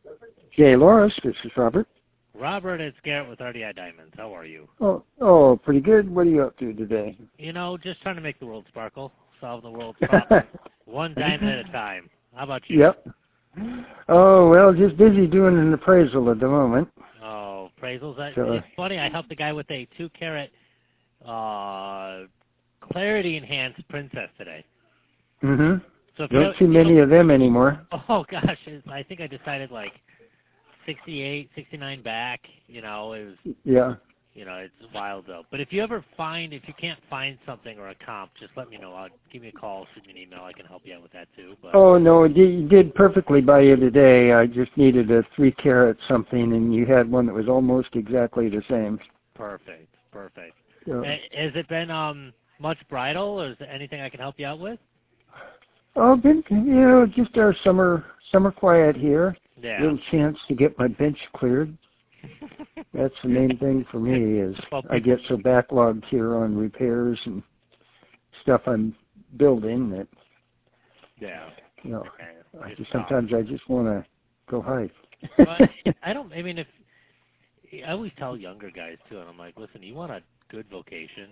Jay Loris, this is Robert. Robert, it's Garrett with RDI Diamonds. How are you? Oh, pretty good. What are you up to today? You know, just trying to make the world sparkle, solve the world's problems, one diamond at a time. How about you? Yep. Oh, well, just busy doing an appraisal at the moment. Oh, appraisals. So, it's funny, I helped a guy with a 2-carat clarity enhanced princess today. Mm-hmm. So if Don't see many of them anymore. Oh, gosh. I think I decided like 68, 69 back. You know, it was... Yeah. You know, it's wild though. But if you can't find something or a comp, just let me know. Give me a call, send me an email. I can help you out with that too. But Oh, no, it did perfectly by you today. I just needed a 3-carat something, and you had one that was almost exactly the same. Perfect. So, Has it been much bridal, or is there anything I can help you out with? oh, just our summer quiet here. Yeah. Little chance to get my bench cleared. That's the main thing for me is I get so backlogged here on repairs and stuff I'm building that, you know, sometimes I just want to go hike. I always tell younger guys too, and I'm like, listen, you want a good vocation,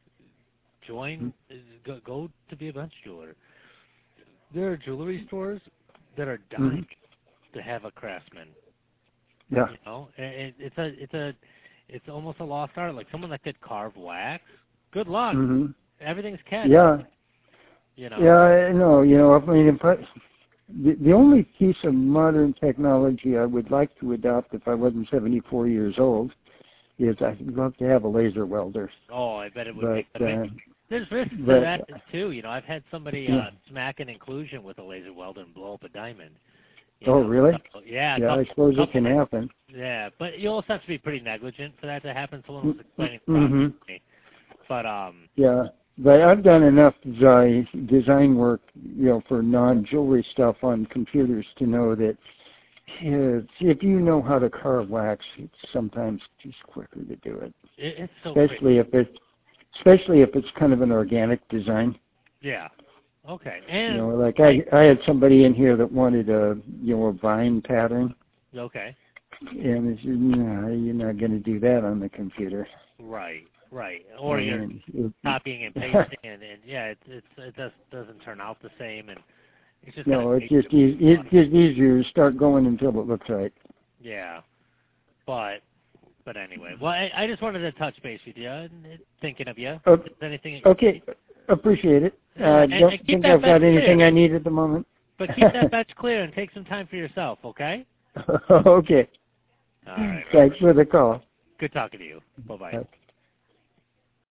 go to be a bench jeweler. There are jewelry stores that are dying to have a craftsman. Yeah. You know, it's almost a lost art. Like someone that could carve wax. Good luck. Mm-hmm. Everything's catch. Yeah. You know. Yeah, I know. You know, I mean, the only piece of modern technology I would like to adopt if I wasn't 74 years old is I'd love to have a laser welder. Oh, I bet it would. There's risks to that too. You know, I've had somebody smack an inclusion with a laser welder and blow up a diamond. Oh, really? So, yeah. Yeah, I suppose it can happen. Yeah, but you also have to be pretty negligent for that to happen. Someone was explaining the problem to me. But yeah, but I've done enough design work, you know, for non-jewelry stuff on computers to know that if you know how to carve wax, it's sometimes just quicker to do it. It's so especially if it's kind of an organic design. Yeah. Okay. And you know, like I had somebody in here that wanted a vine pattern. Okay. And I said, no, you're not going to do that on the computer. Right. Or you're copying and pasting, and it doesn't turn out the same, and it's just it's just easier to start going until it looks right. Yeah. But anyway, well, I just wanted to touch base with you, and thinking of you. Anything? Okay. Appreciate it. Don't think I've got anything I need at the moment. But keep that batch clear and take some time for yourself, okay? Okay. All right. Thanks for the call. Good talking to you. Bye-bye. Okay.